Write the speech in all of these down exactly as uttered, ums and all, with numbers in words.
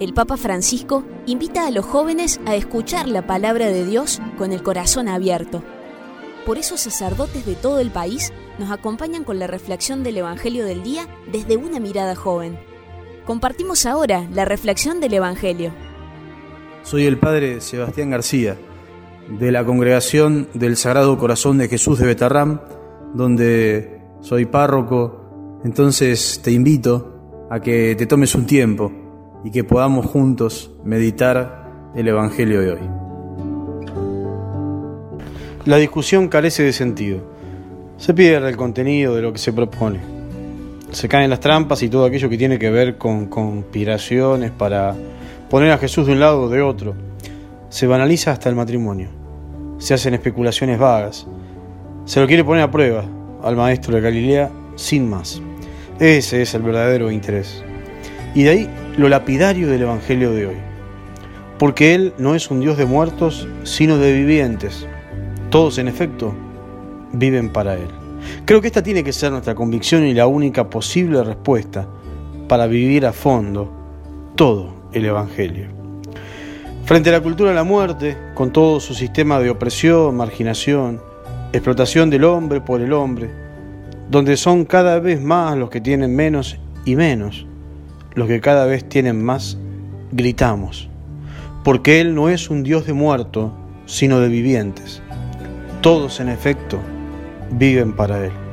el Papa Francisco invita a los jóvenes a escuchar la palabra de Dios con el corazón abierto. Por eso sacerdotes de todo el país nos acompañan con la reflexión del Evangelio del día desde una mirada joven. Compartimos ahora la reflexión del Evangelio. Soy el Padre Sebastián García, de la Congregación del Sagrado Corazón de Jesús de Betarrám, donde soy párroco. Entonces te invito a que te tomes un tiempo y que podamos juntos meditar el Evangelio de hoy. La discusión carece de sentido. Se pierde el contenido de lo que se propone. Se caen las trampas y todo aquello que tiene que ver con conspiraciones para poner a Jesús de un lado o de otro. Se banaliza hasta el matrimonio. Se hacen especulaciones vagas. Se lo quiere poner a prueba al maestro de Galilea sin más. Ese es el verdadero interés. Y de ahí lo lapidario del Evangelio de hoy. Porque Él no es un Dios de muertos, sino de vivientes. Todos, en efecto, viven para Él. Creo que esta tiene que ser nuestra convicción y la única posible respuesta para vivir a fondo todo el Evangelio. Frente a la cultura de la muerte, con todo su sistema de opresión, marginación, explotación del hombre por el hombre, donde son cada vez más los que tienen menos y menos, los que cada vez tienen más, gritamos, porque Él no es un Dios de muertos, sino de vivientes. Todos, en efecto, viven para Él.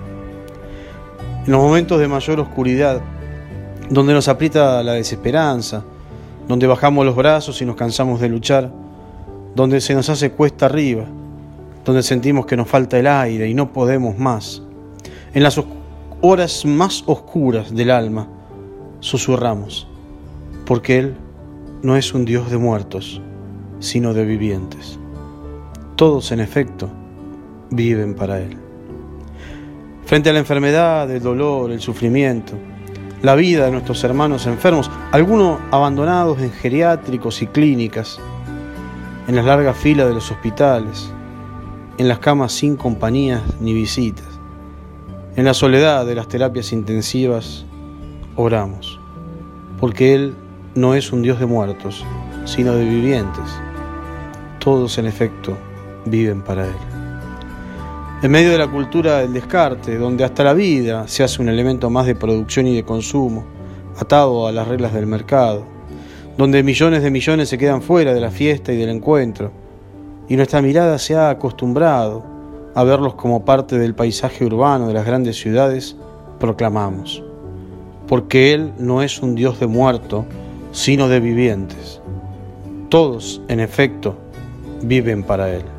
En los momentos de mayor oscuridad, donde nos aprieta la desesperanza, donde bajamos los brazos y nos cansamos de luchar, donde se nos hace cuesta arriba, donde sentimos que nos falta el aire y no podemos más, en las horas más oscuras del alma, susurramos, porque Él no es un Dios de muertos, sino de vivientes. Todos, en efecto, viven para Él. Frente a la enfermedad, el dolor, el sufrimiento, la vida de nuestros hermanos enfermos, algunos abandonados en geriátricos y clínicas, en las largas filas de los hospitales, en las camas sin compañías ni visitas, en la soledad de las terapias intensivas, oramos, porque Él no es un Dios de muertos, sino de vivientes. Todos, en efecto, viven para Él. En medio de la cultura del descarte, donde hasta la vida se hace un elemento más de producción y de consumo, atado a las reglas del mercado, donde millones de millones se quedan fuera de la fiesta y del encuentro, y nuestra mirada se ha acostumbrado a verlos como parte del paisaje urbano de las grandes ciudades, proclamamos, porque Él no es un Dios de muertos, sino de vivientes. Todos, en efecto, viven para Él.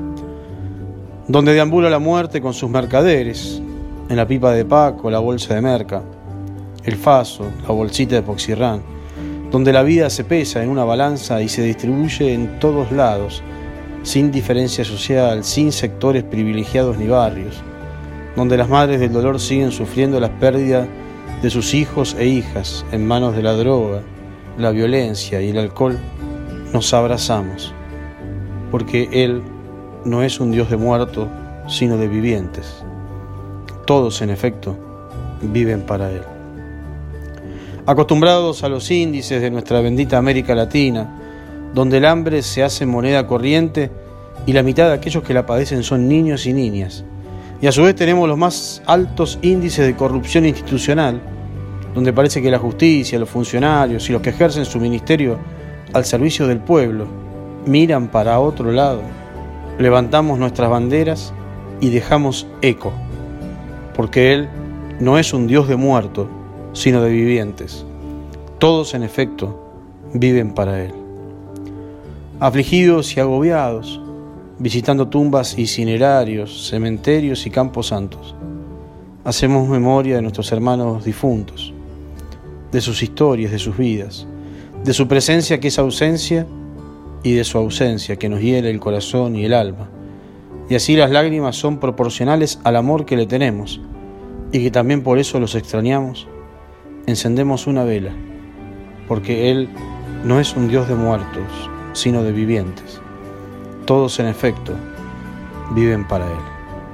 Donde deambula la muerte con sus mercaderes, en la pipa de Paco, la bolsa de merca, el faso, la bolsita de Poxirrán, donde la vida se pesa en una balanza y se distribuye en todos lados, sin diferencia social, sin sectores privilegiados ni barrios, donde las madres del dolor siguen sufriendo la pérdida de sus hijos e hijas en manos de la droga, la violencia y el alcohol, nos abrazamos, porque Él no es un Dios de muertos, sino de vivientes. Todos, en efecto, viven para Él. Acostumbrados a los índices de nuestra bendita América Latina, donde el hambre se hace moneda corriente y la mitad de aquellos que la padecen son niños y niñas, y a su vez tenemos los más altos índices de corrupción institucional, donde parece que la justicia, los funcionarios y los que ejercen su ministerio al servicio del pueblo miran para otro lado. Levantamos nuestras banderas y dejamos eco, porque Él no es un Dios de muertos, sino de vivientes. Todos, en efecto, viven para Él. Afligidos y agobiados, visitando tumbas y cinerarios, cementerios y campos santos, hacemos memoria de nuestros hermanos difuntos, de sus historias, de sus vidas, de su presencia que es ausencia y de su ausencia que nos hiela el corazón y el alma. Y así las lágrimas son proporcionales al amor que le tenemos y que también por eso los extrañamos. Encendemos una vela, porque Él no es un Dios de muertos, sino de vivientes. Todos, en efecto, viven para Él.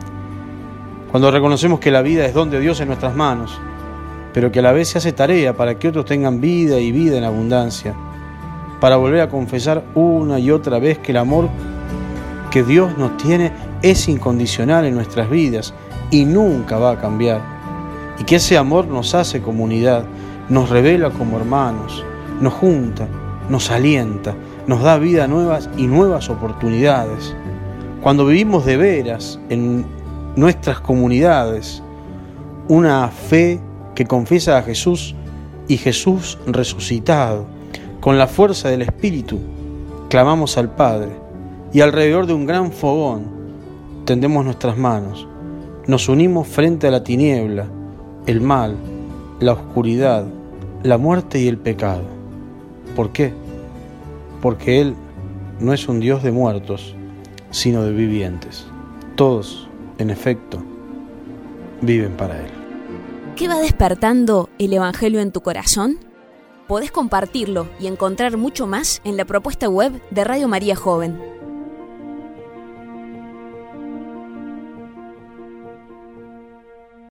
Cuando reconocemos que la vida es don de Dios en nuestras manos, pero que a la vez se hace tarea para que otros tengan vida y vida en abundancia, para volver a confesar una y otra vez que el amor que Dios nos tiene es incondicional en nuestras vidas y nunca va a cambiar, y que ese amor nos hace comunidad, nos revela como hermanos, nos junta, nos alienta, nos da vida nuevas y nuevas oportunidades. Cuando vivimos de veras en nuestras comunidades una fe que confiesa a Jesús y Jesús resucitado, con la fuerza del Espíritu clamamos al Padre y alrededor de un gran fogón tendemos nuestras manos, nos unimos frente a la tiniebla, el mal, la oscuridad, la muerte y el pecado. ¿Por qué? Porque Él no es un Dios de muertos, sino de vivientes. Todos, en efecto, viven para Él. ¿Qué va despertando el Evangelio en tu corazón? Podés compartirlo y encontrar mucho más en la propuesta web de Radio María Joven.